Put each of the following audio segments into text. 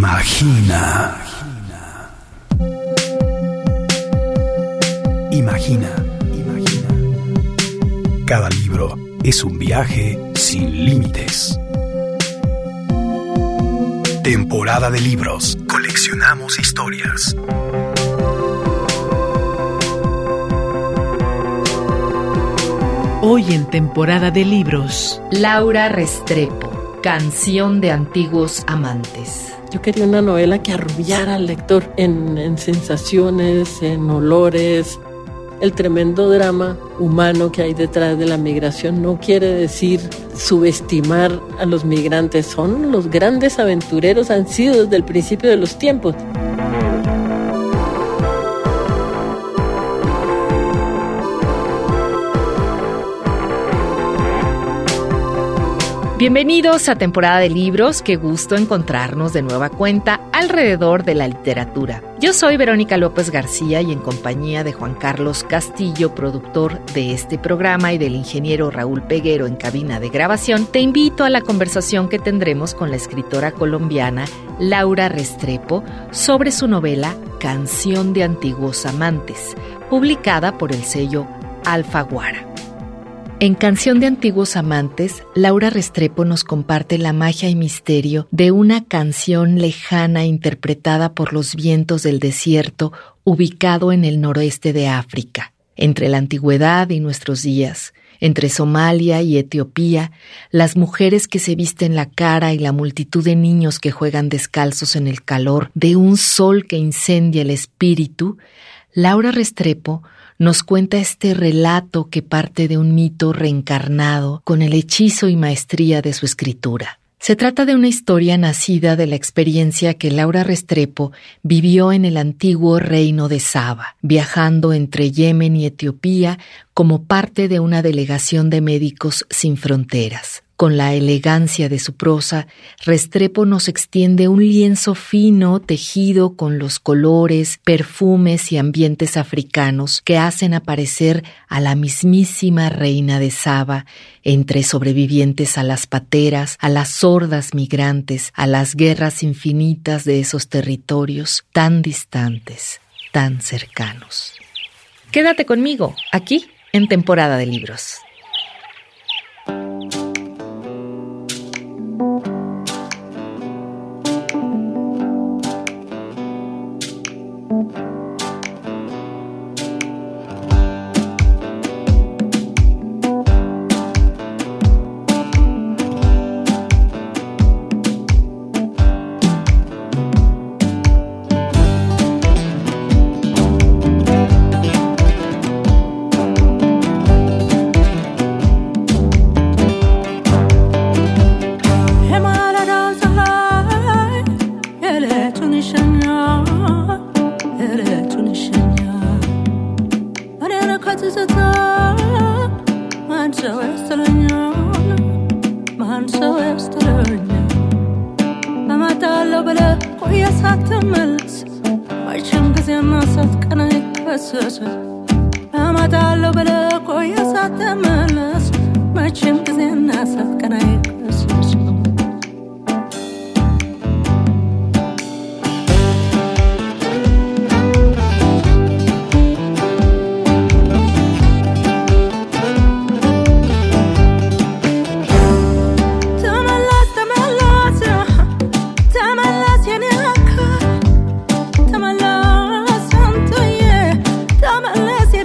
Imagina. Imagina. Cada libro es un viaje sin límites. Temporada de libros. Coleccionamos historias. Hoy en Temporada de Libros, Laura Restrepo, Canción de Antiguos Amantes. Yo quería una novela que arrullara al lector en sensaciones, en olores. El tremendo drama humano que hay detrás de la migración no quiere decir subestimar a los migrantes. Son los grandes aventureros, han sido desde el principio de los tiempos. Bienvenidos a Temporada de Libros, qué gusto encontrarnos de nueva cuenta alrededor de la literatura. Yo soy Verónica López García y en compañía de Juan Carlos Castillo, productor de este programa, y del ingeniero Raúl Peguero en cabina de grabación, te invito a la conversación que tendremos con la escritora colombiana Laura Restrepo sobre su novela Canción de Antiguos Amantes, publicada por el sello Alfaguara. En Canción de Antiguos Amantes, Laura Restrepo nos comparte la magia y misterio de una canción lejana interpretada por los vientos del desierto ubicado en el noroeste de África, entre la antigüedad y nuestros días, entre Somalia y Etiopía, las mujeres que se visten la cara y la multitud de niños que juegan descalzos en el calor de un sol que incendia el espíritu. Laura Restrepo nos cuenta este relato que parte de un mito reencarnado con el hechizo y maestría de su escritura. Se trata de una historia nacida de la experiencia que Laura Restrepo vivió en el antiguo reino de Saba, viajando entre Yemen y Etiopía como parte de una delegación de Médicos Sin Fronteras. Con la elegancia de su prosa, Restrepo nos extiende un lienzo fino tejido con los colores, perfumes y ambientes africanos que hacen aparecer a la mismísima reina de Saba entre sobrevivientes a las pateras, a las sordas migrantes, a las guerras infinitas de esos territorios tan distantes, tan cercanos. Quédate conmigo, aquí en Temporada de Libros.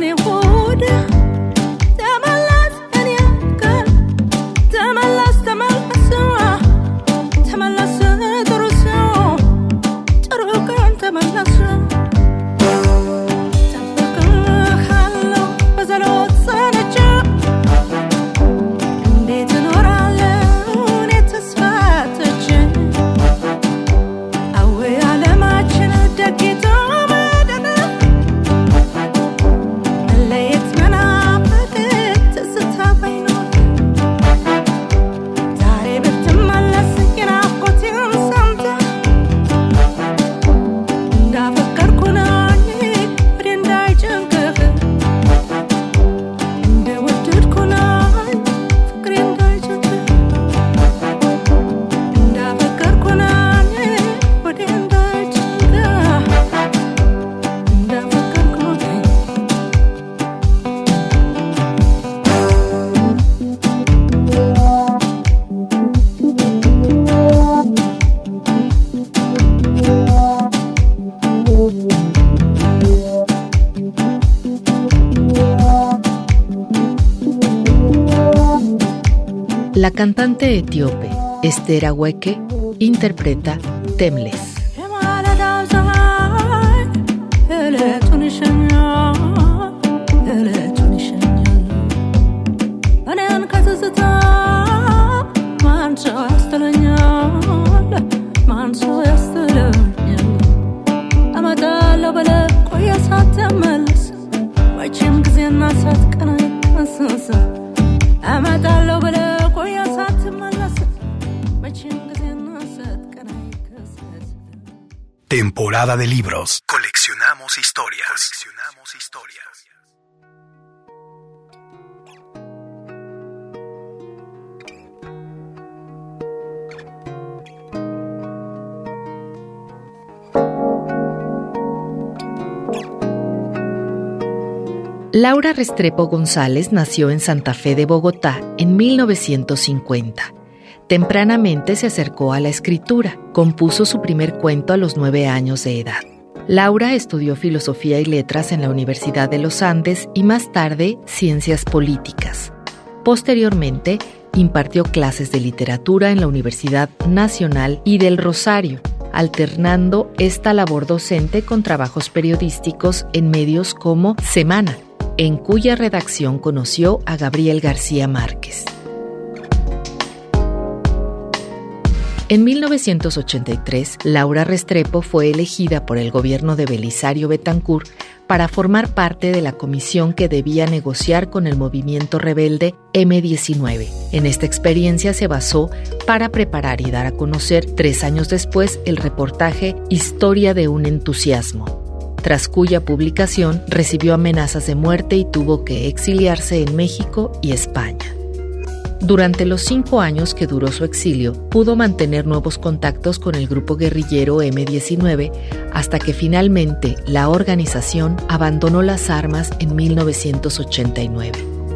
Tamalas La cantante etíope Esther Aweke interpreta Timeless. Temporada de libros. Coleccionamos historias. Laura Restrepo González nació en Santa Fe de Bogotá en 1950. Tempranamente se acercó a la escritura. Compuso su primer cuento a los 9 años de edad. Laura estudió Filosofía y Letras en la Universidad de los Andes y más tarde Ciencias Políticas. Posteriormente, impartió clases de literatura en la Universidad Nacional y del Rosario, alternando esta labor docente con trabajos periodísticos en medios como Semana, en cuya redacción conoció a Gabriel García Márquez. En 1983, Laura Restrepo fue elegida por el gobierno de Belisario Betancur para formar parte de la comisión que debía negociar con el movimiento rebelde M-19. En esta experiencia se basó para preparar y dar a conocer 3 años después el reportaje Historia de un entusiasmo, tras cuya publicación recibió amenazas de muerte y tuvo que exiliarse en México y España. Durante los 5 años que duró su exilio, pudo mantener nuevos contactos con el grupo guerrillero M-19 hasta que finalmente la organización abandonó las armas en 1989.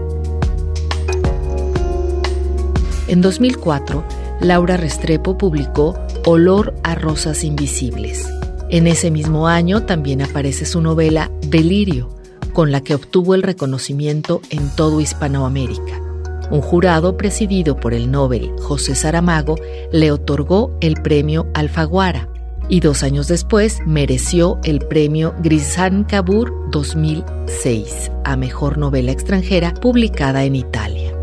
En 2004, Laura Restrepo publicó Olor a Rosas Invisibles. En ese mismo año también aparece su novela Delirio, con la que obtuvo el reconocimiento en todo Hispanoamérica. Un jurado presidido por el Nobel José Saramago le otorgó el premio Alfaguara y 2 años después mereció el premio Grishan Kabur 2006 a Mejor Novela Extranjera publicada en Italia.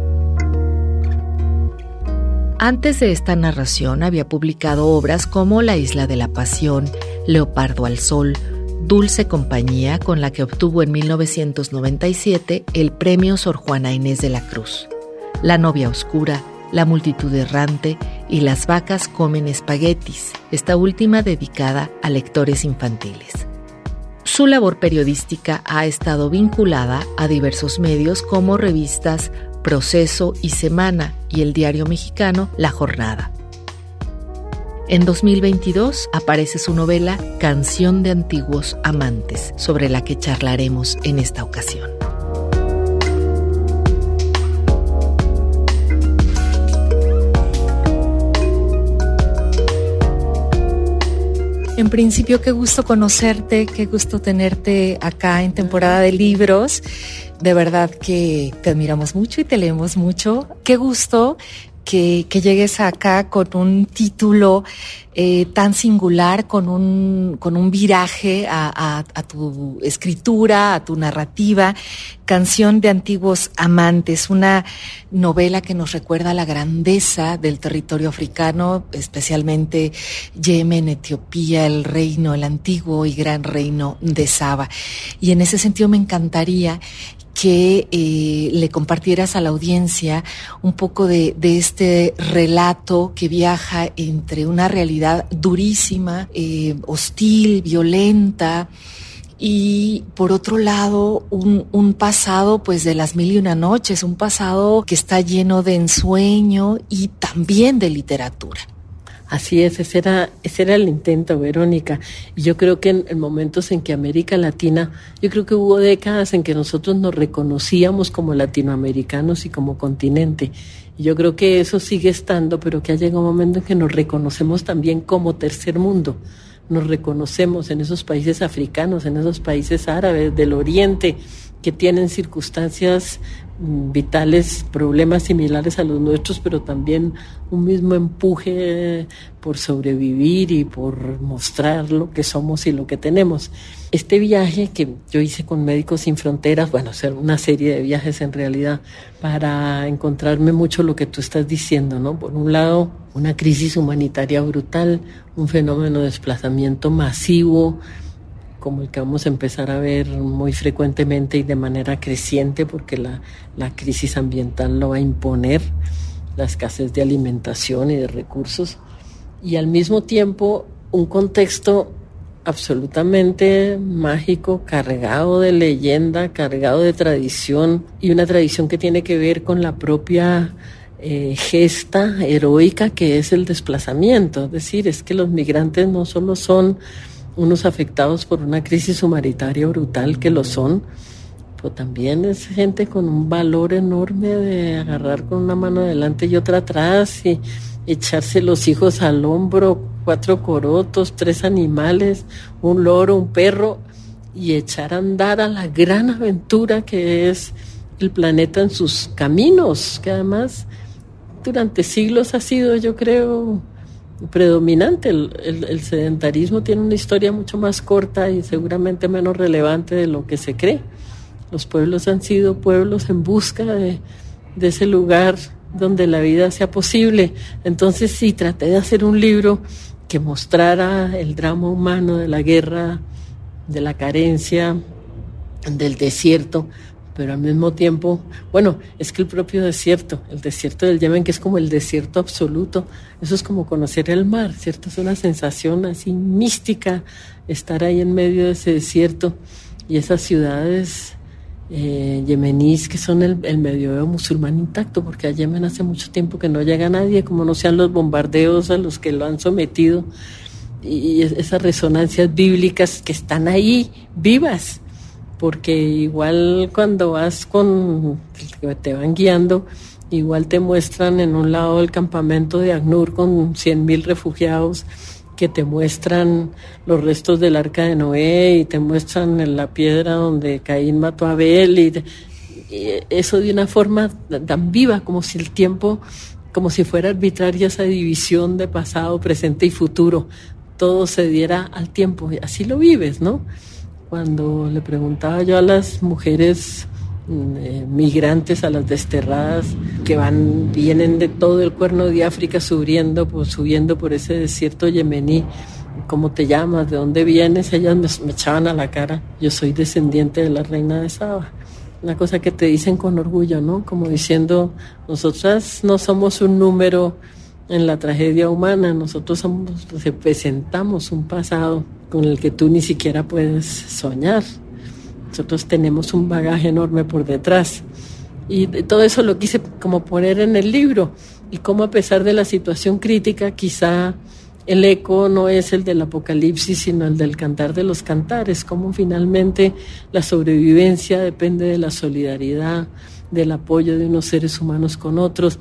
Antes de esta narración había publicado obras como La Isla de la Pasión, Leopardo al Sol, Dulce Compañía, con la que obtuvo en 1997 el premio Sor Juana Inés de la Cruz. La novia oscura, La multitud errante y Las vacas comen espaguetis, esta última dedicada a lectores infantiles. Su labor periodística ha estado vinculada a diversos medios como revistas Proceso y Semana y el diario mexicano La Jornada. En 2022 aparece su novela Canción de antiguos amantes, sobre la que charlaremos en esta ocasión. En principio, qué gusto conocerte, qué gusto tenerte acá en Temporada de Libros. De verdad que te admiramos mucho y te leemos mucho. Qué gusto que llegues acá con un título tan singular, con un viraje a tu escritura, a tu narrativa. Canción de antiguos amantes, una novela que nos recuerda la grandeza del territorio africano, especialmente Yemen, Etiopía, el antiguo y gran reino de Saba. Y en ese sentido me encantaría que le compartieras a la audiencia un poco de este relato que viaja entre una realidad durísima, hostil, violenta, y por otro lado un pasado pues de las 1001 noches, un pasado que está lleno de ensueño y también de literatura. Así es, ese era el intento, Verónica. Y yo creo que en momentos en que América Latina, yo creo que hubo décadas en que nosotros nos reconocíamos como latinoamericanos y como continente. Y yo creo que eso sigue estando, pero que ha llegado un momento en que nos reconocemos también como tercer mundo. Nos reconocemos en esos países africanos, en esos países árabes del Oriente, que tienen circunstancias vitales, problemas similares a los nuestros, pero también un mismo empuje por sobrevivir y por mostrar lo que somos y lo que tenemos. Este viaje que yo hice con Médicos Sin Fronteras, bueno, hacer una serie de viajes en realidad, para encontrarme mucho lo que tú estás diciendo, ¿no? Por un lado, una crisis humanitaria brutal, un fenómeno de desplazamiento masivo, como el que vamos a empezar a ver muy frecuentemente y de manera creciente, porque la crisis ambiental lo va a imponer, la escasez de alimentación y de recursos, y al mismo tiempo un contexto absolutamente mágico, cargado de leyenda, cargado de tradición, y una tradición que tiene que ver con la propia gesta heroica que es el desplazamiento. Es decir, es que los migrantes no solo son unos afectados por una crisis humanitaria brutal, que lo son, pero también es gente con un valor enorme de agarrar con una mano adelante y otra atrás y echarse los hijos al hombro, 4 corotos, 3 animales, un loro, un perro, y echar a andar a la gran aventura que es el planeta en sus caminos, que además durante siglos ha sido, yo creo, predominante. El sedentarismo tiene una historia mucho más corta y seguramente menos relevante de lo que se cree. Los pueblos han sido pueblos en busca de ese lugar donde la vida sea posible. Entonces sí, traté de hacer un libro que mostrara el drama humano de la guerra, de la carencia, del desierto, pero al mismo tiempo, bueno, es que el propio desierto, el desierto del Yemen, que es como el desierto absoluto, eso es como conocer el mar, ¿cierto? Es una sensación así mística estar ahí en medio de ese desierto, y esas ciudades yemeníes que son el medioevo musulmán intacto, porque a Yemen hace mucho tiempo que no llega nadie, como no sean los bombardeos a los que lo han sometido, y esas resonancias bíblicas que están ahí vivas, porque igual cuando vas que te van guiando, igual te muestran en un lado el campamento de Agnur con 100,000 refugiados, que te muestran los restos del arca de Noé, y te muestran en la piedra donde Caín mató a Abel, y eso de una forma tan viva, como si el tiempo, como si fuera arbitraria esa división de pasado, presente y futuro, todo se diera al tiempo, y así lo vives, ¿no? Cuando le preguntaba yo a las mujeres migrantes, a las desterradas que vienen de todo el Cuerno de África subiendo por ese desierto yemení, ¿cómo te llamas? ¿De dónde vienes? Ellas me echaban a la cara: yo soy descendiente de la reina de Saba. Una cosa que te dicen con orgullo, ¿no? Como diciendo, nosotras no somos un número en la tragedia humana, nosotros representamos un pasado con el que tú ni siquiera puedes soñar. Nosotros tenemos un bagaje enorme por detrás, y todo eso lo quise como poner en el libro, y cómo a pesar de la situación crítica, quizá el eco no es el del Apocalipsis, sino el del Cantar de los Cantares, cómo finalmente la sobrevivencia depende de la solidaridad, del apoyo de unos seres humanos con otros.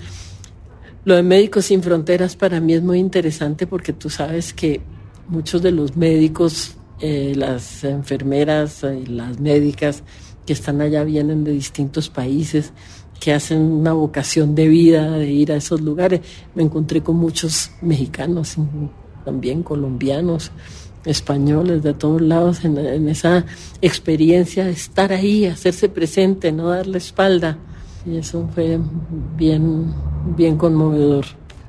Lo de Médicos Sin Fronteras para mí es muy interesante, porque tú sabes que muchos de los médicos, las enfermeras y las médicas que están allá vienen de distintos países, que hacen una vocación de vida de ir a esos lugares. Me encontré con muchos mexicanos, también colombianos, españoles, de todos lados, en esa experiencia de estar ahí, hacerse presente, no darle espalda. Y eso fue bien, bien conmovedor.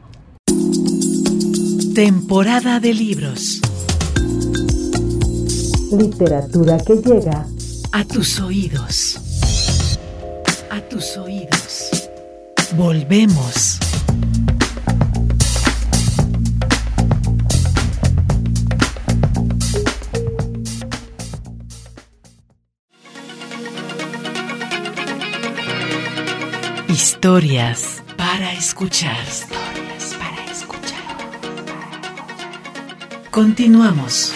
Temporada de libros. Literatura que llega A tus oídos. A tus oídos. Volvemos. Historias para escuchar. Historias para escuchar. Continuamos.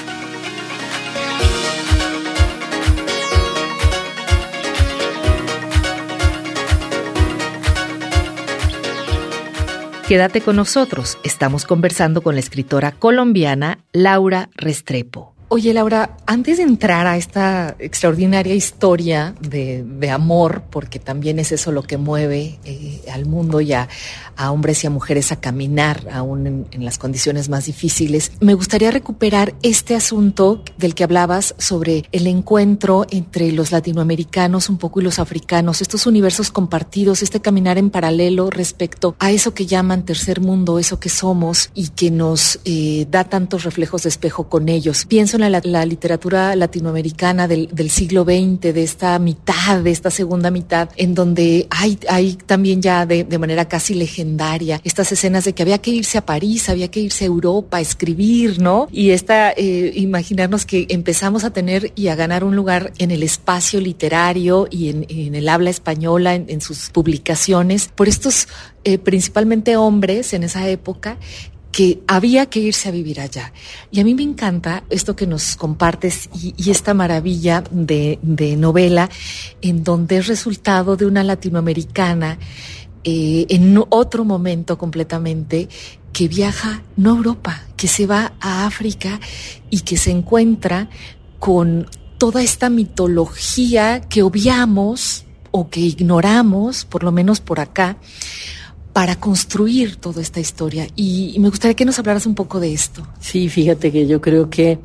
Quédate con nosotros, estamos conversando con la escritora colombiana Laura Restrepo. Oye, Laura, antes de entrar a esta extraordinaria historia de amor, porque también es eso lo que mueve al mundo y a hombres y a mujeres a caminar aún en las condiciones más difíciles, me gustaría recuperar este asunto del que hablabas sobre el encuentro entre los latinoamericanos un poco y los africanos, estos universos compartidos, este caminar en paralelo respecto a eso que llaman tercer mundo, eso que somos y que nos da tantos reflejos de espejo con ellos. Pienso en la literatura latinoamericana del siglo XX, de esta mitad, de esta segunda mitad, en donde hay también ya de manera casi legendaria estas escenas de que había que irse a París, había que irse a Europa a escribir, ¿no? Y imaginarnos que empezamos a tener y a ganar un lugar en el espacio literario y en el habla española, en sus publicaciones, por estos principalmente hombres en esa época, que había que irse a vivir allá. Y a mí me encanta esto que nos compartes y esta maravilla de novela en donde es resultado de una latinoamericana en otro momento completamente que viaja no a Europa, que se va a África y que se encuentra con toda esta mitología que obviamos o que ignoramos, por lo menos por acá, para construir toda esta historia. Y me gustaría que nos hablaras un poco de esto. Sí, fíjate que yo creo que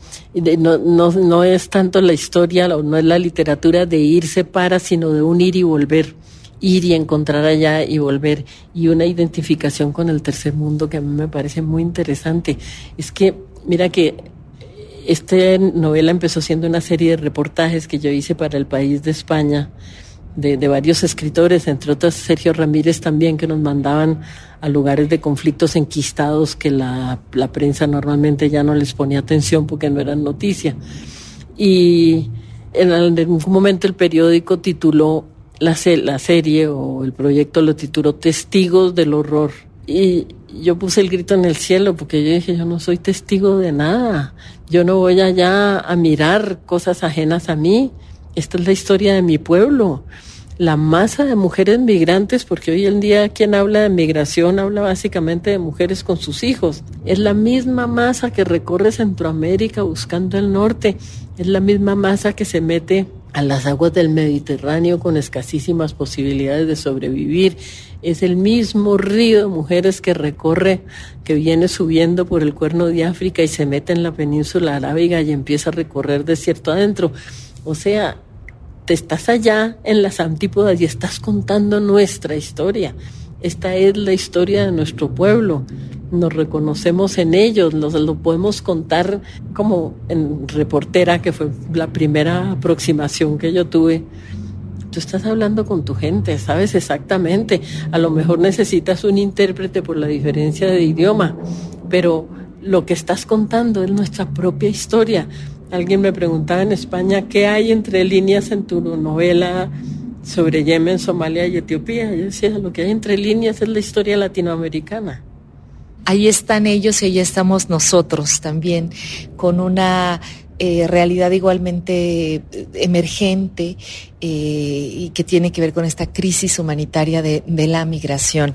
no es tanto la historia, no es la literatura de irse para, sino de un ir y volver, ir y encontrar allá y volver, y una identificación con el tercer mundo que a mí me parece muy interesante. Es que, mira que esta novela empezó siendo una serie de reportajes que yo hice para El País de España, de varios escritores, entre otros Sergio Ramírez también, que nos mandaban a lugares de conflictos enquistados que la prensa normalmente ya no les ponía atención porque no eran noticia. Y en algún momento el periódico tituló la serie, o el proyecto lo tituló Testigos del Horror. Y yo puse el grito en el cielo porque yo dije, yo no soy testigo de nada, yo no voy allá a mirar cosas ajenas a mí. Esta es la historia de mi pueblo, la masa de mujeres migrantes, porque hoy en día quien habla de migración habla básicamente de mujeres con sus hijos. Es la misma masa que recorre Centroamérica buscando el norte, es la misma masa que se mete a las aguas del Mediterráneo con escasísimas posibilidades de sobrevivir. Es el mismo río de mujeres que recorre, que viene subiendo por el Cuerno de África y se mete en la península arábiga y empieza a recorrer desierto adentro. O sea, te estás allá en las antípodas y estás contando nuestra historia. Esta es la historia de nuestro pueblo. Nos reconocemos en ellos, lo podemos contar como en Reportera, que fue la primera aproximación que yo tuve. Tú estás hablando con tu gente, sabes exactamente. A lo mejor necesitas un intérprete por la diferencia de idioma, pero lo que estás contando es nuestra propia historia. Alguien me preguntaba en España, ¿qué hay entre líneas en tu novela sobre Yemen, Somalia y Etiopía? Yo decía, lo que hay entre líneas es la historia latinoamericana. Ahí están ellos y ahí estamos nosotros también, con una realidad igualmente emergente y que tiene que ver con esta crisis humanitaria de la migración,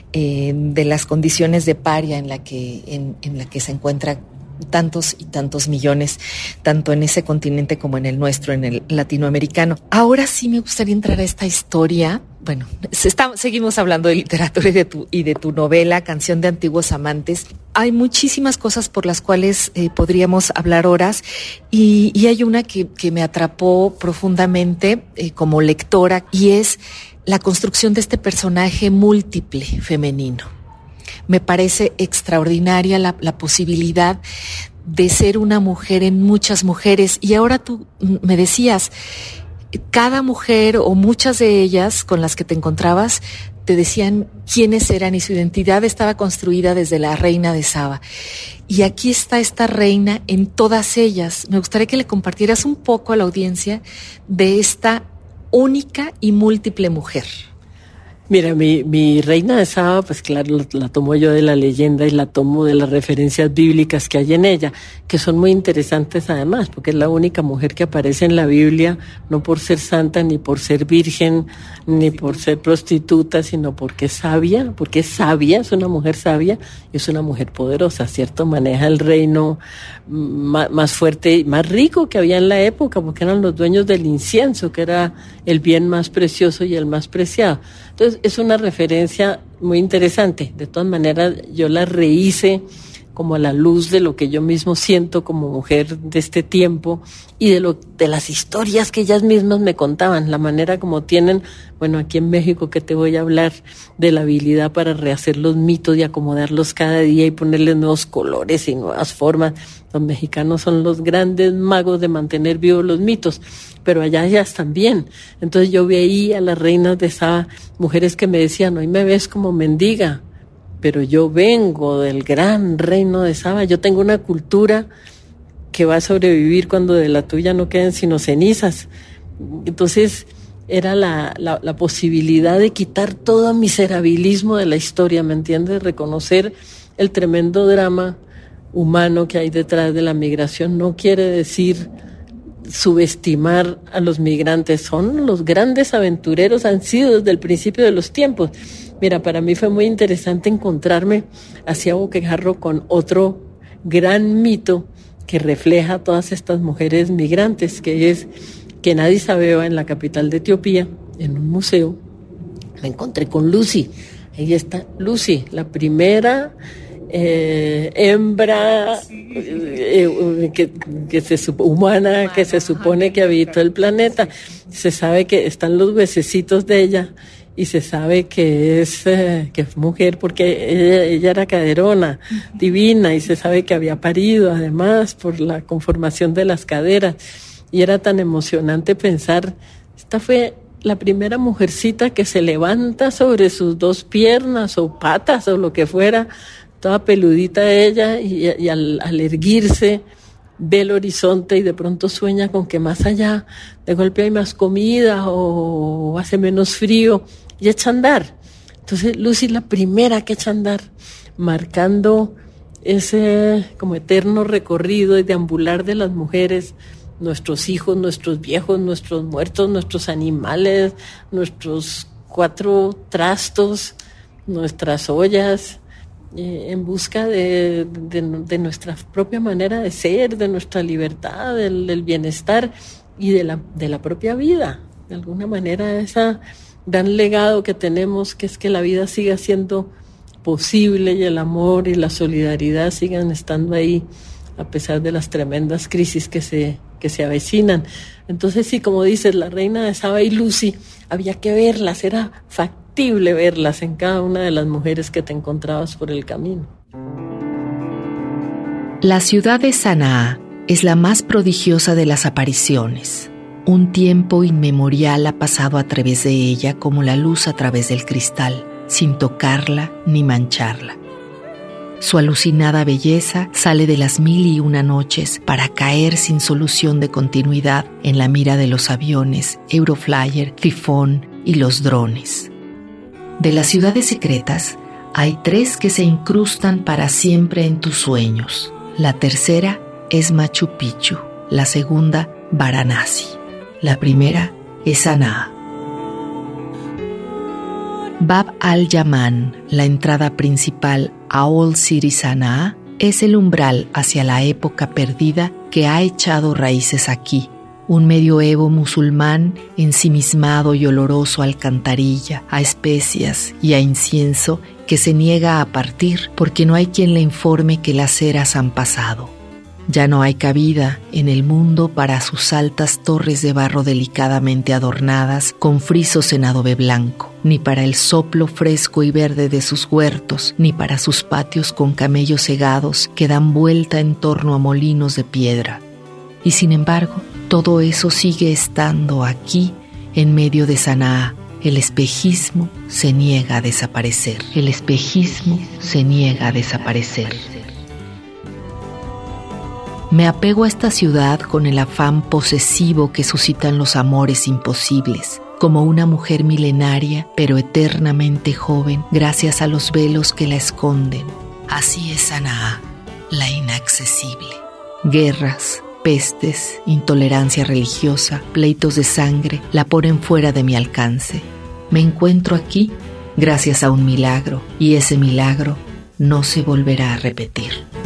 de las condiciones de paria en la que se encuentra tantos y tantos millones, tanto en ese continente como en el nuestro, en el latinoamericano. Ahora sí me gustaría entrar a esta historia. Bueno, seguimos hablando de literatura y de tu novela, Canción de Antiguos Amantes. Hay muchísimas cosas por las cuales podríamos hablar horas y hay una que me atrapó profundamente como lectora, y es la construcción de este personaje múltiple femenino. Me parece extraordinaria la posibilidad de ser una mujer en muchas mujeres. Y ahora tú me decías, cada mujer o muchas de ellas con las que te encontrabas te decían quiénes eran y su identidad estaba construida desde la reina de Saba. Y aquí está esta reina en todas ellas. Me gustaría que le compartieras un poco a la audiencia de esta única y múltiple mujer. Mira, mi reina de Saba, pues claro, la tomo yo de la leyenda y la tomo de las referencias bíblicas que hay en ella, que son muy interesantes además, porque es la única mujer que aparece en la Biblia, no por ser santa, ni por ser virgen, ni por ser prostituta, sino porque es sabia, es una mujer sabia y es una mujer poderosa, ¿cierto? Maneja el reino más fuerte y más rico que había en la época, porque eran los dueños del incienso, que era el bien más precioso y el más preciado. Entonces, es una referencia muy interesante. De todas maneras, yo la rehice como a la luz de lo que yo mismo siento como mujer de este tiempo y de las historias que ellas mismas me contaban, la manera como tienen, bueno, aquí en México que te voy a hablar de la habilidad para rehacer los mitos y acomodarlos cada día y ponerles nuevos colores y nuevas formas. Los mexicanos son los grandes magos de mantener vivos los mitos, pero allá ellas también. Entonces yo veía a las reinas de Saba, mujeres que me decían, hoy me ves como mendiga, pero yo vengo del gran reino de Saba, yo tengo una cultura que va a sobrevivir cuando de la tuya no queden sino cenizas. Entonces era la posibilidad de quitar todo miserabilismo de la historia, ¿me entiendes? Reconocer el tremendo drama humano que hay detrás de la migración. No quiere decir subestimar a los migrantes, son los grandes aventureros, han sido desde el principio de los tiempos. Mira, para mí fue muy interesante encontrarme hacia Boquejarro con otro gran mito que refleja a todas estas mujeres migrantes, que es que en Addis Abeba, en la capital de Etiopía, en un museo, me encontré con Lucy. Ahí está Lucy, la primera hembra humana que se supone que habitó el planeta. Se sabe que están los huesecitos de ella y se sabe que es mujer porque ella era caderona, divina, y se sabe que había parido además por la conformación de las caderas. Y era tan emocionante pensar, esta fue la primera mujercita que se levanta sobre sus dos piernas o patas o lo que fuera, toda peludita ella, y al erguirse ve el horizonte y de pronto sueña con que más allá de golpe hay más comida o hace menos frío y echa a andar. Entonces Lucy es la primera que echa a andar, marcando ese como eterno recorrido y deambular de las mujeres, nuestros hijos, nuestros viejos, nuestros muertos, nuestros animales, nuestros 4 trastos, nuestras ollas, en busca de nuestra propia manera de ser, de nuestra libertad, del bienestar y de la propia vida. De alguna manera ese gran legado que tenemos, que es que la vida siga siendo posible y el amor y la solidaridad sigan estando ahí a pesar de las tremendas crisis que se avecinan. Entonces sí, como dices, la reina de Saba y Lucy, había que verlas, era factible verlas en cada una de las mujeres que te encontrabas por el camino. La ciudad de Sanaa es la más prodigiosa de las apariciones. Un tiempo inmemorial ha pasado a través de ella como la luz a través del cristal, sin tocarla ni mancharla. Su alucinada belleza sale de las 1001 noches para caer sin solución de continuidad en la mira de los aviones, Euroflyer, Tifón y los drones. De las ciudades secretas, hay 3 que se incrustan para siempre en tus sueños. La tercera es Machu Picchu, la segunda Varanasi, la primera es Sanaa. Bab al-Yaman, la entrada principal a Old City Sanaa, es el umbral hacia la época perdida que ha echado raíces aquí. Un medioevo musulmán ensimismado y oloroso a alcantarilla, a especias y a incienso que se niega a partir porque no hay quien le informe que las eras han pasado. Ya no hay cabida en el mundo para sus altas torres de barro delicadamente adornadas con frisos en adobe blanco, ni para el soplo fresco y verde de sus huertos, ni para sus patios con camellos cegados que dan vuelta en torno a molinos de piedra. Y sin embargo, todo eso sigue estando aquí en medio de Sanaa. El espejismo se niega a desaparecer. El espejismo se niega a desaparecer. Me apego a esta ciudad con el afán posesivo que suscitan los amores imposibles, como una mujer milenaria, pero eternamente joven, gracias a los velos que la esconden. Así es Sanaá, la inaccesible. Guerras, pestes, intolerancia religiosa, pleitos de sangre, la ponen fuera de mi alcance. Me encuentro aquí gracias a un milagro, y ese milagro no se volverá a repetir.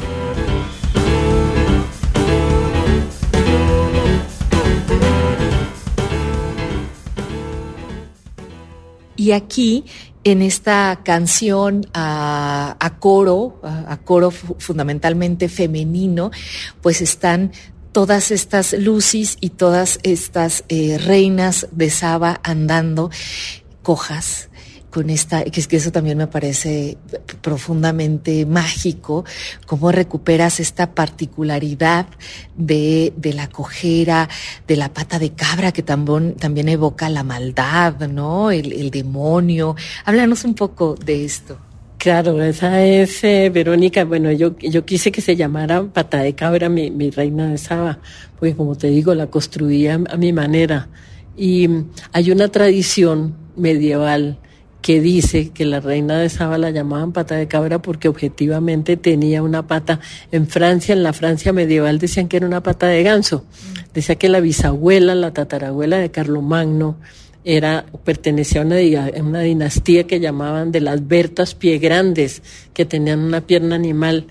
Y aquí, en esta canción a coro fundamentalmente femenino, pues están todas estas Lucis y todas estas reinas de Saba andando cojas, con esta, que es que eso también me parece profundamente mágico, cómo recuperas esta particularidad de la cojera, de la pata de cabra, que también evoca la maldad, ¿no? El demonio. Háblanos un poco de esto. Claro, esa es, Verónica, bueno, yo quise que se llamara Pata de Cabra mi reina de Saba, porque como te digo, la construía a mi manera. Y hay una tradición medieval que dice que la reina de Saba la llamaban Pata de Cabra porque objetivamente tenía una pata. En la Francia medieval decían que era una pata de ganso. Decía que la bisabuela, la tatarabuela de Carlomagno, pertenecía a una dinastía que llamaban de las Bertas Pie Grandes, que tenían una pierna animal.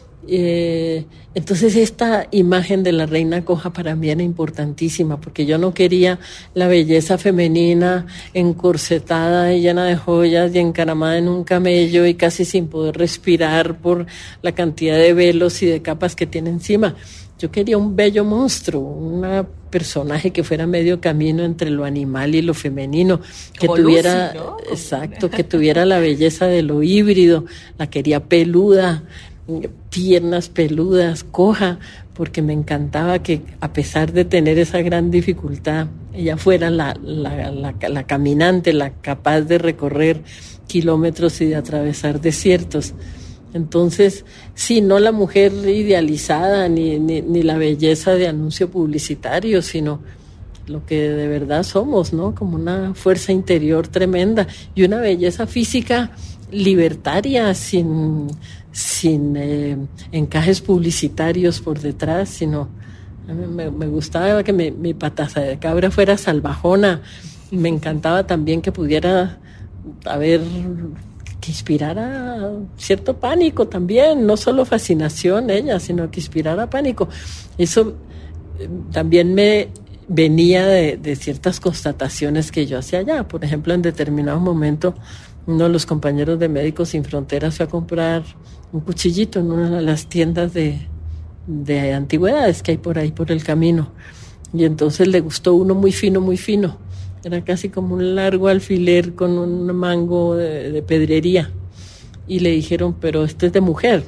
Entonces esta imagen de la reina coja para mí era importantísima, porque yo no quería la belleza femenina encorsetada y llena de joyas y encaramada en un camello y casi sin poder respirar por la cantidad de velos y de capas que tiene encima. Yo quería un bello monstruo, un personaje que fuera medio camino entre lo animal y lo femenino, que como tuviera, Lucy, ¿no? Exacto, que tuviera la belleza de lo híbrido. La quería peluda, piernas peludas, coja, porque me encantaba que a pesar de tener esa gran dificultad, ella fuera la caminante, la capaz de recorrer kilómetros y de atravesar desiertos. Entonces, sí, no la mujer idealizada ni la belleza de anuncio publicitario, sino lo que de verdad somos, ¿no? Como una fuerza interior tremenda y una belleza física libertaria, sin encajes publicitarios por detrás, sino me gustaba que mi pataza de cabra fuera salvajona. Me encantaba también que pudiera que inspirara cierto pánico también, no solo fascinación ella, sino que inspirara pánico. Eso también me venía de ciertas constataciones que yo hacía allá. Por ejemplo, en determinado momento, uno de los compañeros de Médicos Sin Fronteras fue a comprar un cuchillito en una de las tiendas de antigüedades que hay por ahí por el camino, y entonces le gustó uno muy fino, era casi como un largo alfiler con un mango de pedrería, y le dijeron, pero este es de mujer.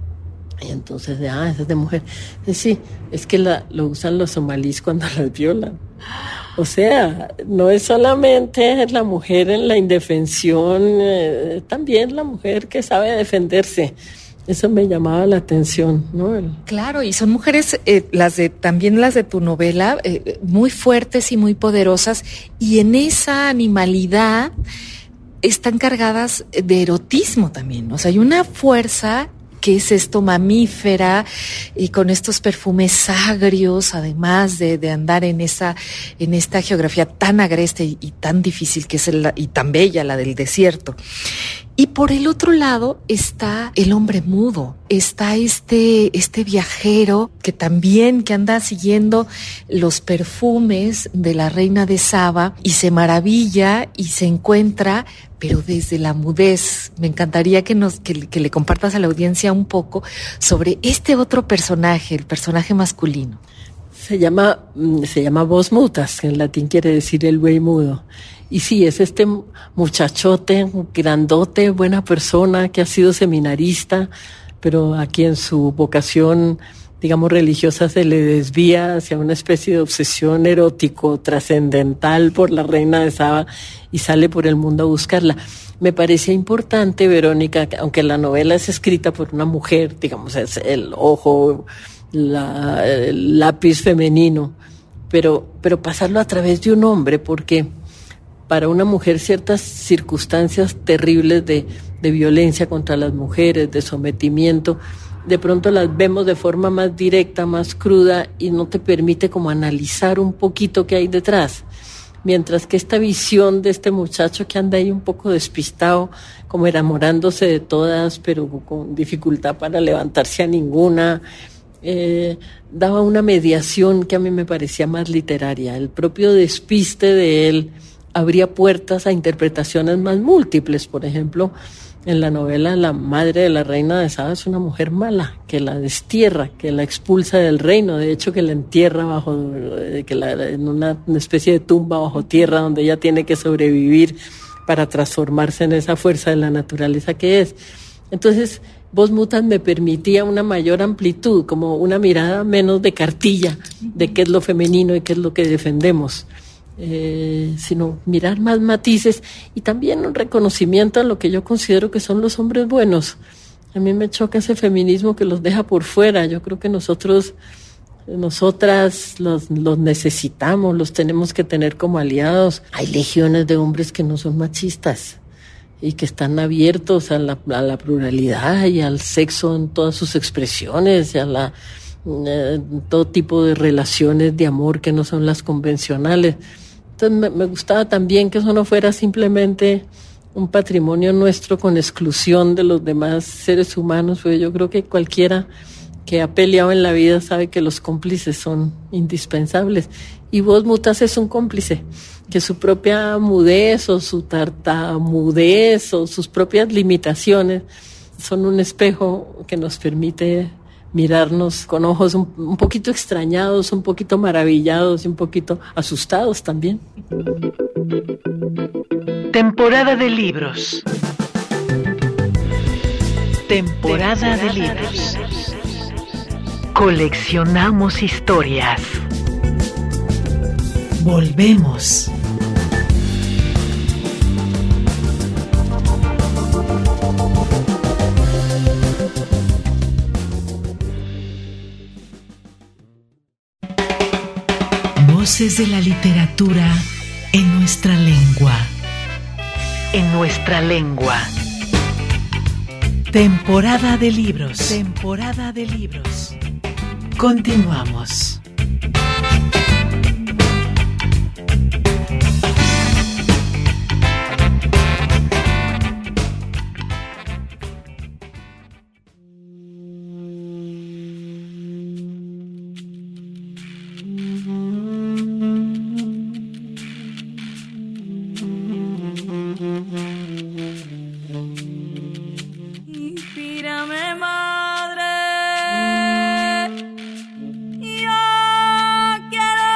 Y entonces, este es de mujer. Sí, es que lo usan los somalíes cuando las violan. O sea, no es solamente la mujer en la indefensión, también la mujer que sabe defenderse. Eso me llamaba la atención, ¿no? Claro, y son mujeres, también las de tu novela, muy fuertes y muy poderosas, y en esa animalidad están cargadas de erotismo también. O sea, hay una fuerza que es esto mamífera, y con estos perfumes agrios, además de andar en esta geografía tan agreste y tan difícil que es y tan bella, la del desierto. Y por el otro lado está el hombre mudo, está este viajero que anda siguiendo los perfumes de la reina de Saba y se maravilla y se encuentra, pero desde la mudez. Me encantaría que le compartas a la audiencia un poco sobre este otro personaje, el personaje masculino. Se llama Vos Mutas, que en latín quiere decir el buey mudo. Y sí, es este muchachote, grandote, buena persona, que ha sido seminarista, pero a quien su vocación, digamos, religiosa se le desvía hacia una especie de obsesión erótico trascendental por la reina de Saba, y sale por el mundo a buscarla. Me parecía importante, Verónica, aunque la novela es escrita por una mujer, digamos, es el ojo, el lápiz femenino, pero pasarlo a través de un hombre, porque para una mujer ciertas circunstancias terribles de violencia contra las mujeres, de sometimiento, de pronto las vemos de forma más directa, más cruda, y no te permite como analizar un poquito qué hay detrás. Mientras que esta visión de este muchacho que anda ahí un poco despistado, como enamorándose de todas, pero con dificultad para levantarse a ninguna, daba una mediación que a mí me parecía más literaria. El propio despiste de él abría puertas a interpretaciones más múltiples. Por ejemplo, en la novela la madre de la reina de Saba es una mujer mala, que la destierra, que la expulsa del reino, de hecho que la entierra en una especie de tumba bajo tierra donde ella tiene que sobrevivir para transformarse en esa fuerza de la naturaleza que es. Entonces, Voz Mutas me permitía una mayor amplitud, como una mirada menos de cartilla de qué es lo femenino y qué es lo que defendemos. Sino mirar más matices y también un reconocimiento a lo que yo considero que son los hombres buenos. A mí me choca ese feminismo que los deja por fuera. Yo creo que nosotras los necesitamos, los tenemos que tener como aliados. Hay legiones de hombres que no son machistas y que están abiertos a la pluralidad y al sexo en todas sus expresiones y a todo tipo de relaciones de amor que no son las convencionales. Entonces me gustaba también que eso no fuera simplemente un patrimonio nuestro con exclusión de los demás seres humanos, porque yo creo que cualquiera que ha peleado en la vida sabe que los cómplices son indispensables. Y Voz Mutas es un cómplice, que su propia mudez o su tartamudez o sus propias limitaciones son un espejo que nos permite mirarnos con ojos un poquito extrañados, un poquito maravillados y un poquito asustados también. Temporada de libros. Temporada de libros. Coleccionamos historias. Volvemos. Voces de la literatura en nuestra lengua. En nuestra lengua. Temporada de libros. Temporada de libros. Continuamos. Inspírame, madre, yo quiero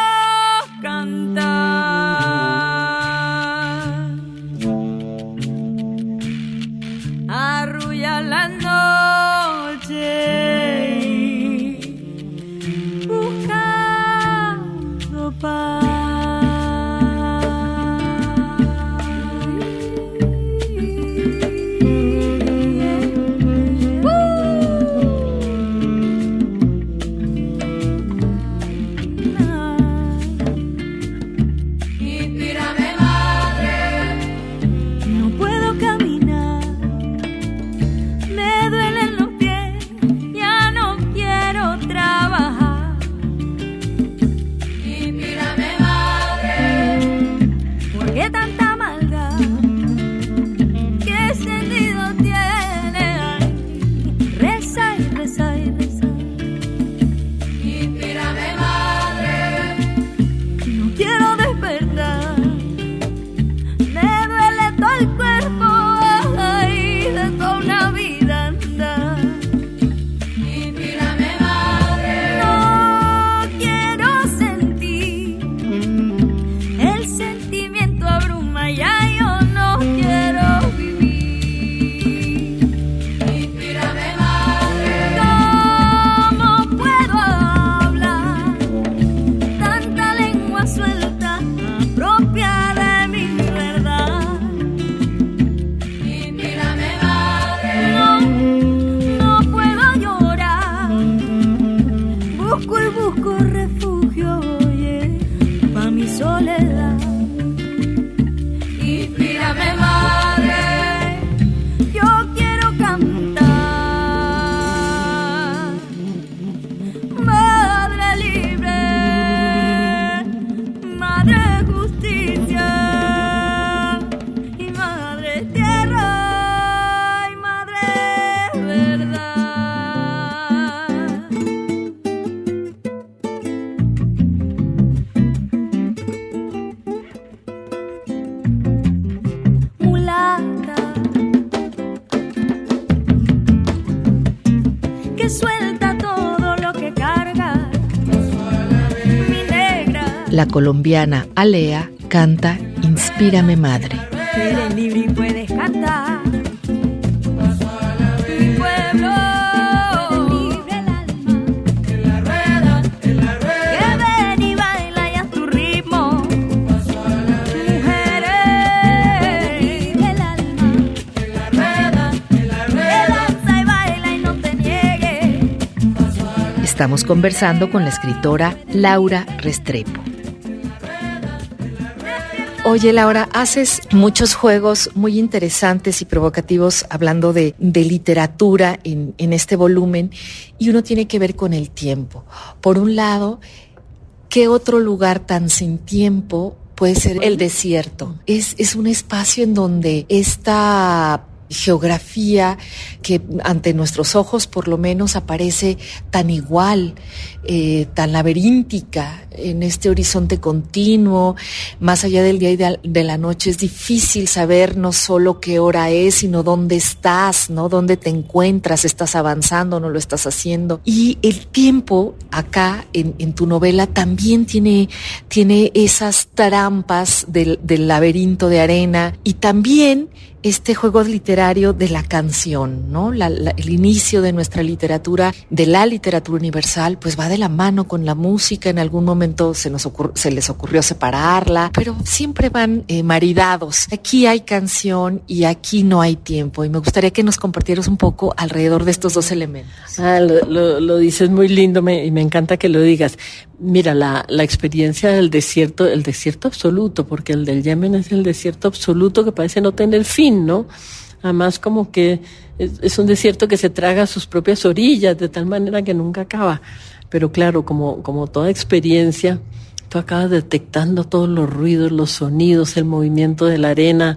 cantar, arrulla la noche, buscando paz. La colombiana Alea canta Inspírame Madre. Eres libre y puedes cantar. Mi pueblo, libre el alma. Que ven y baila y haz tu ritmo. Mujeres, libre el alma. Que danza y baila y no te niegues. Estamos conversando con la escritora Laura Restrepo. Oye, Laura, haces muchos juegos muy interesantes y provocativos hablando de literatura en este volumen, y uno tiene que ver con el tiempo. Por un lado, ¿qué otro lugar tan sin tiempo puede ser el desierto? Es un espacio en donde esta geografía que ante nuestros ojos por lo menos aparece tan igual, tan laberíntica, en este horizonte continuo, más allá del día y de la noche. Es difícil saber no solo qué hora es, sino dónde estás, ¿no? Dónde te encuentras, estás avanzando, no lo estás haciendo. Y el tiempo acá en tu novela también tiene esas trampas del laberinto de arena, y también este juego literario de la canción, ¿no? El inicio de nuestra literatura, de la literatura universal, pues va de la mano con la música. En algún momento se les ocurrió separarla, pero siempre van maridados. Aquí hay canción y aquí no hay tiempo, y me gustaría que nos compartieras un poco alrededor de estos dos elementos. Lo dices muy lindo, y me encanta que lo digas. Mira, la experiencia del desierto, el desierto absoluto, porque el del Yemen es el desierto absoluto que parece no tener fin, ¿no? Además, como que es un desierto que se traga sus propias orillas, de tal manera que nunca acaba. Pero claro, como toda experiencia, tú acabas detectando todos los ruidos, los sonidos, el movimiento de la arena.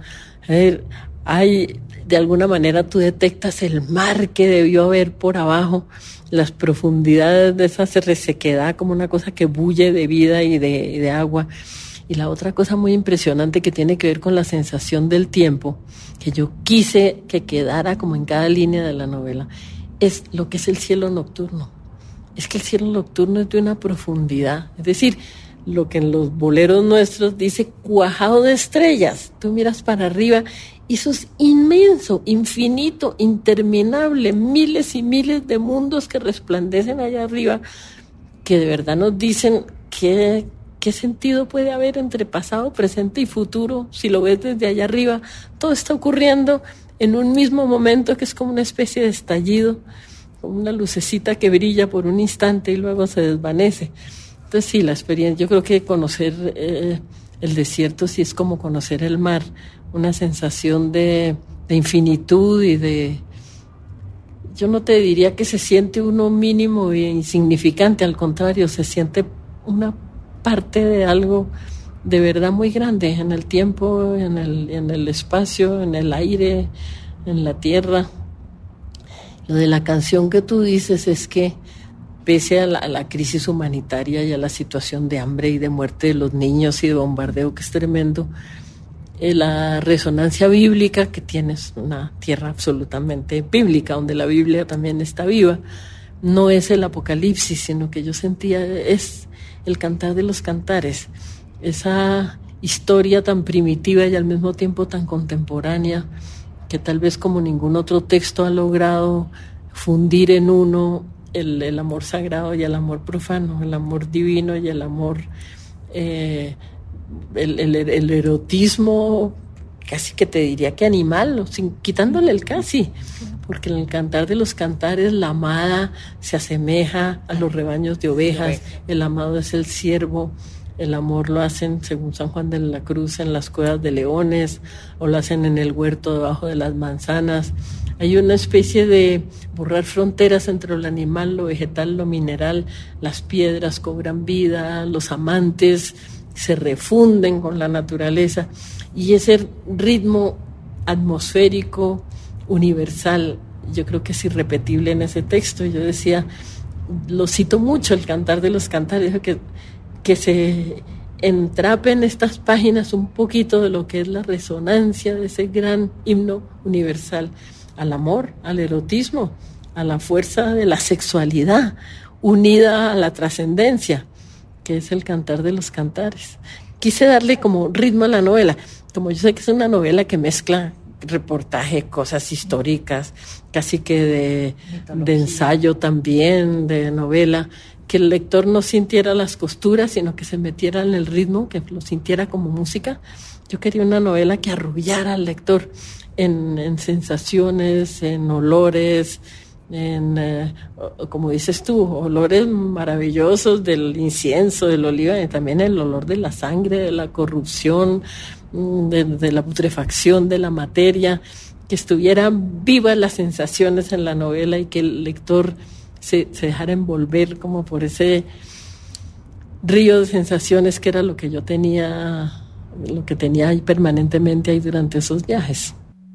De alguna manera tú detectas el mar que debió haber por abajo, las profundidades de esa resequedad, como una cosa que bulle de vida y de agua. Y la otra cosa muy impresionante que tiene que ver con la sensación del tiempo, que yo quise que quedara como en cada línea de la novela, es lo que es el cielo nocturno. Es que el cielo nocturno es de una profundidad, es decir, lo que en los boleros nuestros dice cuajado de estrellas. Tú miras para arriba y eso es inmenso, infinito, interminable, miles y miles de mundos que resplandecen allá arriba, que de verdad nos dicen qué sentido puede haber entre pasado, presente y futuro. Si lo ves desde allá arriba, todo está ocurriendo en un mismo momento, que es como una especie de estallido, como una lucecita que brilla por un instante y luego se desvanece. Entonces sí, la experiencia, yo creo que conocer el desierto sí es como conocer el mar, una sensación de infinitud y de... Yo no te diría que se siente uno mínimo e insignificante, al contrario, se siente una parte de algo de verdad muy grande, en el tiempo, en el espacio, en el aire, en la tierra. Lo de la canción que tú dices es que pese a la crisis humanitaria y a la situación de hambre y de muerte de los niños y de bombardeo que es tremendo, la resonancia bíblica que tienes, una tierra absolutamente bíblica, donde la Biblia también está viva, no es el Apocalipsis, sino que yo sentía es el Cantar de los Cantares, esa historia tan primitiva y al mismo tiempo tan contemporánea, que tal vez como ningún otro texto ha logrado fundir en uno el amor sagrado y el amor profano, el amor divino y el amor, el erotismo, casi que te diría que animal, quitándole el casi, porque en el Cantar de los Cantares la amada se asemeja a los rebaños de ovejas, el amado es el siervo. El amor lo hacen, según San Juan de la Cruz, en las cuevas de leones, o lo hacen en el huerto debajo de las manzanas. Hay una especie de borrar fronteras entre lo animal, lo vegetal, lo mineral. Las piedras cobran vida, los amantes se refunden con la naturaleza. Y ese ritmo atmosférico, universal, yo creo que es irrepetible en ese texto. Yo decía, lo cito mucho, el Cantar de los Cantares, que se entrape en estas páginas un poquito de lo que es la resonancia de ese gran himno universal al amor, al erotismo, a la fuerza de la sexualidad unida a la trascendencia, que es El Cantar de los Cantares. Quise darle como ritmo a la novela, como yo sé que es una novela que mezcla reportaje, cosas históricas, casi que de ensayo también, de novela, que el lector no sintiera las costuras, sino que se metiera en el ritmo, que lo sintiera como música. Yo quería una novela que arrullara al lector en sensaciones, en olores, como dices tú, olores maravillosos del incienso, del oliva, y también el olor de la sangre, de la corrupción, de la putrefacción de la materia, que estuvieran vivas las sensaciones en la novela y que el lector se dejara envolver como por ese río de sensaciones que era lo que yo tenía, lo que tenía ahí permanentemente ahí durante esos viajes.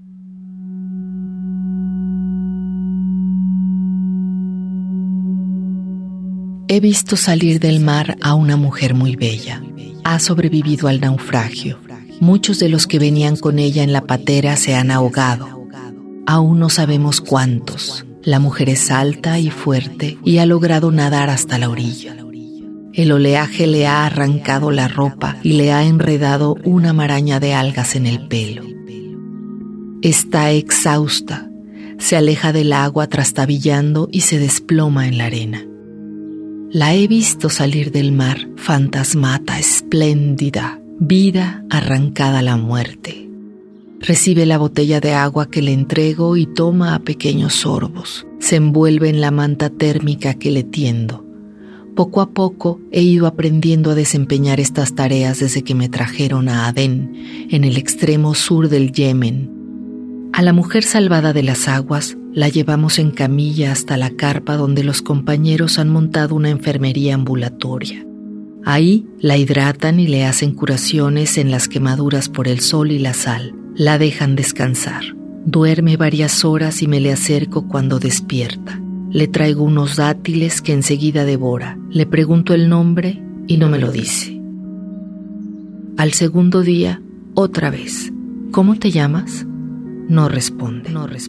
He visto salir del mar a una mujer muy bella. Ha sobrevivido al naufragio. Muchos de los que venían con ella en la patera se han ahogado. Aún no sabemos cuántos. La mujer es alta y fuerte y ha logrado nadar hasta la orilla. El oleaje le ha arrancado la ropa y le ha enredado una maraña de algas en el pelo. Está exhausta. Se aleja del agua trastabillando y se desploma en la arena. La he visto salir del mar, fantasmata espléndida, vida arrancada a la muerte. Recibe la botella de agua que le entrego y toma a pequeños sorbos. Se envuelve en la manta térmica que le tiendo. Poco a poco he ido aprendiendo a desempeñar estas tareas desde que me trajeron a Adén, en el extremo sur del Yemen. A la mujer salvada de las aguas la llevamos en camilla hasta la carpa donde los compañeros han montado una enfermería ambulatoria. Ahí la hidratan y le hacen curaciones en las quemaduras por el sol y la sal. La dejan descansar. Duerme varias horas y me le acerco cuando despierta. Le traigo unos dátiles que enseguida devora. Le pregunto el nombre y no me lo dice. Al segundo día, otra vez. ¿Cómo te llamas? No responde.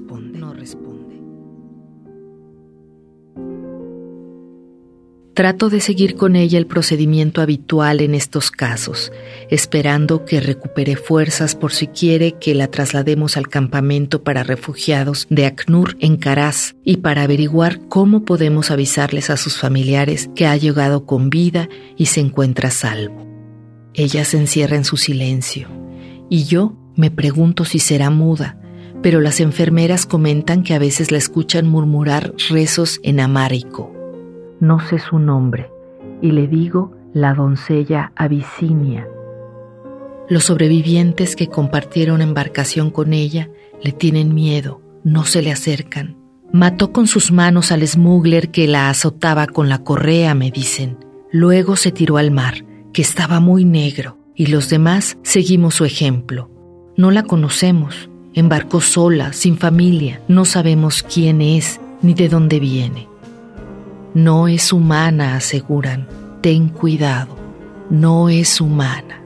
Trato de seguir con ella el procedimiento habitual en estos casos, esperando que recupere fuerzas por si quiere que la traslademos al campamento para refugiados de ACNUR en Caraz y para averiguar cómo podemos avisarles a sus familiares que ha llegado con vida y se encuentra a salvo. Ella se encierra en su silencio y yo me pregunto si será muda, pero las enfermeras comentan que a veces la escuchan murmurar rezos en amárico. No sé su nombre, y le digo la doncella Abisinia. Los sobrevivientes que compartieron embarcación con ella le tienen miedo, no se le acercan. Mató con sus manos al smuggler que la azotaba con la correa, me dicen. Luego se tiró al mar, que estaba muy negro, y los demás seguimos su ejemplo. No la conocemos, embarcó sola, sin familia, no sabemos quién es ni de dónde viene. No es humana, aseguran. Ten cuidado. No es humana.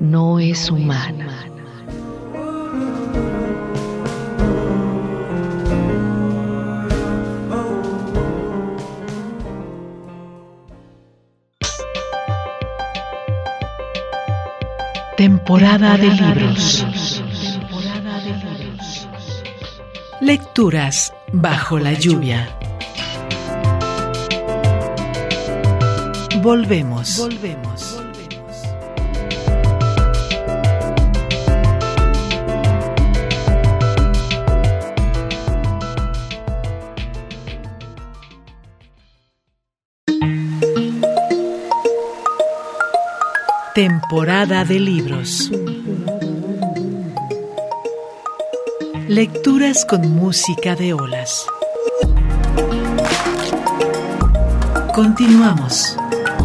Temporada de libros. Lecturas bajo la lluvia. Volvemos. Temporada de libros. Lecturas con música de olas. Continuamos.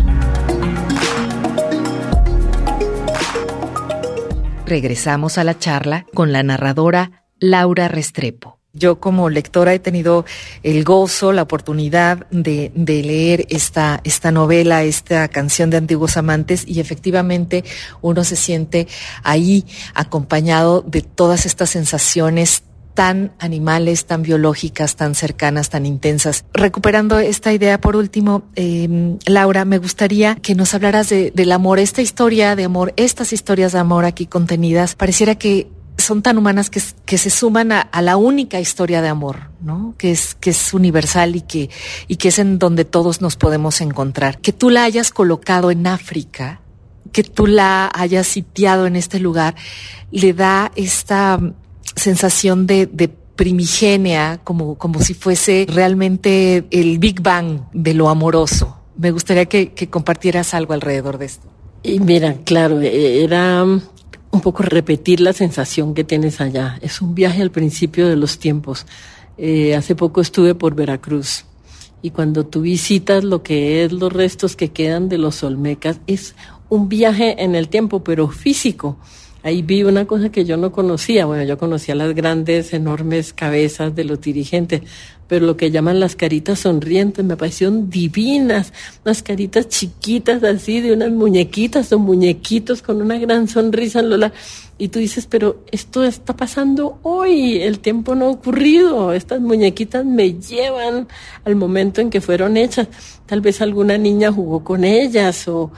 Regresamos a la charla con la narradora Laura Restrepo. Yo como lectora he tenido el gozo, la oportunidad de leer esta novela, esta canción de Antiguos Amantes, y efectivamente uno se siente ahí acompañado de todas estas sensaciones tan animales, tan biológicas, tan cercanas, tan intensas. Recuperando esta idea por último, Laura, me gustaría que nos hablaras del amor, esta historia de amor, estas historias de amor aquí contenidas, pareciera que son tan humanas que se suman a la única historia de amor, ¿no? Que es universal y que es en donde todos nos podemos encontrar. Que tú la hayas colocado en África, que tú la hayas sitiado en este lugar, le da esta sensación de primigenia, como si fuese realmente el Big Bang de lo amoroso. Me gustaría que compartieras algo alrededor de esto. Y mira, claro, era un poco repetir la sensación que tienes allá. Es un viaje al principio de los tiempos. Hace poco estuve por Veracruz y cuando tú visitas lo que es los restos que quedan de los olmecas, es un viaje en el tiempo, pero físico. Ahí vi una cosa que yo no conocía. Bueno, yo conocía las grandes, enormes cabezas de los dirigentes, pero lo que llaman las caritas sonrientes me parecieron divinas. Unas caritas chiquitas así, de unas muñequitas o muñequitos con una gran sonrisa en Lola. Y tú dices, pero esto está pasando hoy, el tiempo no ha ocurrido. Estas muñequitas me llevan al momento en que fueron hechas. Tal vez alguna niña jugó con ellas o...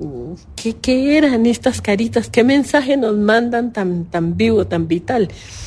¿Qué eran estas caritas? ¿Qué mensaje nos mandan tan vivo, tan vital?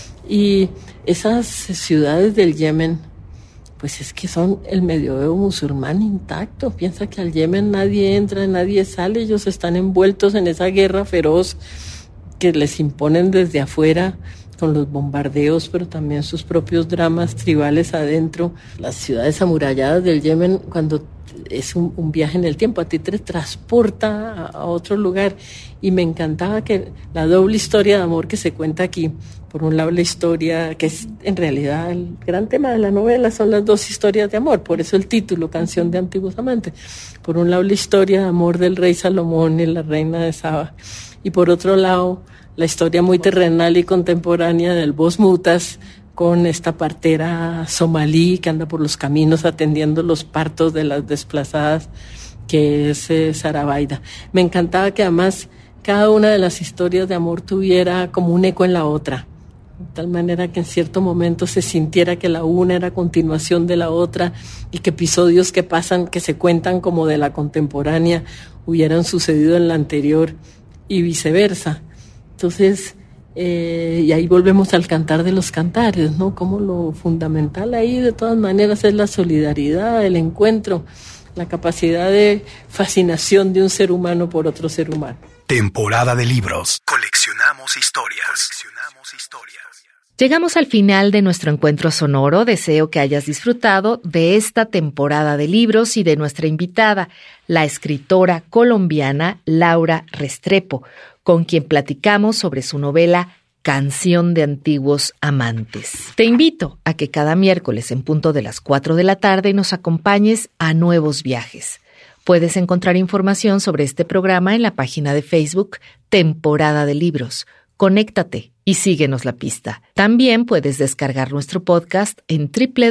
Y esas ciudades del Yemen, pues es que son el medioevo musulmán intacto. Piensa que al Yemen nadie entra, nadie sale. Ellos están envueltos en esa guerra feroz que les imponen desde afuera con los bombardeos, pero también sus propios dramas tribales adentro. Las ciudades amuralladas del Yemen, cuando es un viaje en el tiempo, a ti te transporta a otro lugar. Y me encantaba que la doble historia de amor que se cuenta aquí, por un lado la historia que es en realidad el gran tema de la novela, son las dos historias de amor, por eso el título, Canción de Antiguos Amantes. Por un lado la historia de amor del rey Salomón y la reina de Saba, y por otro lado la historia muy terrenal y contemporánea del Bos Mutas, con esta partera somalí que anda por los caminos atendiendo los partos de las desplazadas, que es Sarabaida. Me encantaba que además cada una de las historias de amor tuviera como un eco en la otra, de tal manera que en cierto momento se sintiera que la una era continuación de la otra y que episodios que pasan, que se cuentan como de la contemporánea, hubieran sucedido en la anterior y viceversa. Entonces... y ahí volvemos al cantar de los cantares, ¿no? Como lo fundamental ahí de todas maneras es la solidaridad, el encuentro, la capacidad de fascinación de un ser humano por otro ser humano. Temporada de libros. Coleccionamos historias. Llegamos al final de nuestro encuentro sonoro. Deseo que hayas disfrutado de esta temporada de libros y de nuestra invitada, la escritora colombiana Laura Restrepo, con quien platicamos sobre su novela Canción de Antiguos Amantes. Te invito a que cada miércoles en punto de las 4 de la tarde nos acompañes a nuevos viajes. Puedes encontrar información sobre este programa en la página de Facebook Temporada de Libros. Conéctate y síguenos la pista. También puedes descargar nuestro podcast en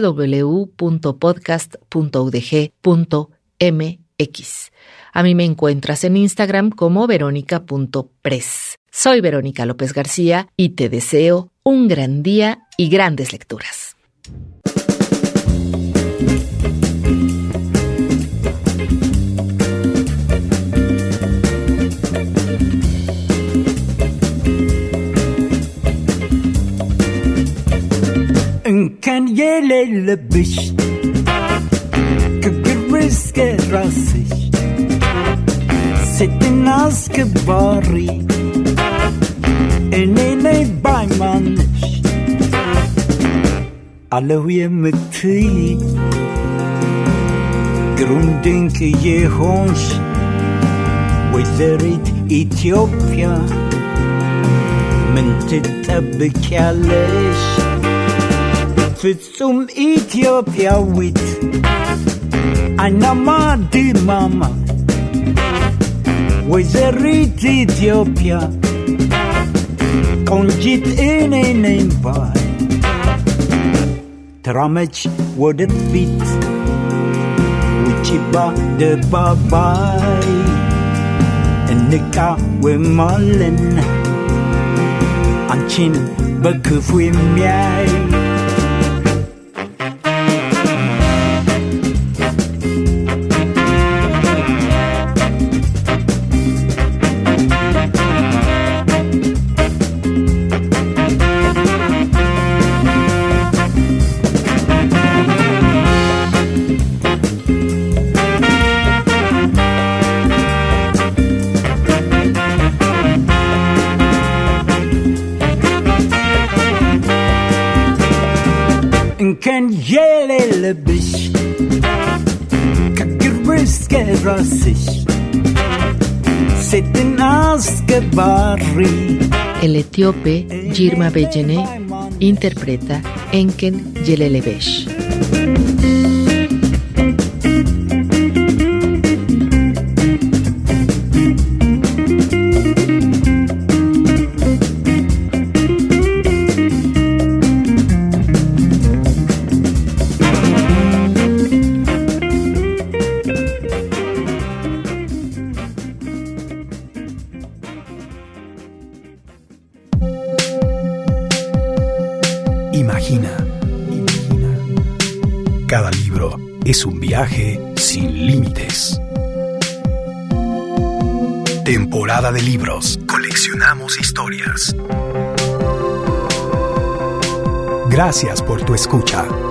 www.podcast.udg.mx. A mí me encuentras en Instagram como veronica.press. Soy Verónica López García y te deseo un gran día y grandes lecturas. كان يلي بش كجرس كراسي ست الناس كباري اني بايمانش علو يمتي جروندين كي يهونش وزريت إثيوبيا من تتبكالش ፍጹም ኢትዮጵያዊት አይናማ ድማማ ወይዘሪት ኢትዮጵያ ቆንጂት እኔ ነኝ ባይ ተራመች ወደፊት ውጪ በአደባባይ እንቃወማለን Anchin Baku Fui Miai Kan yele le bish Kagirbriske rasich Setin aske barri. El etíope Jirma Bejene interpreta Enken Yelelebesh. Imagina. Cada libro es un viaje sin límites. Temporada de libros. Coleccionamos historias. Gracias por tu escucha.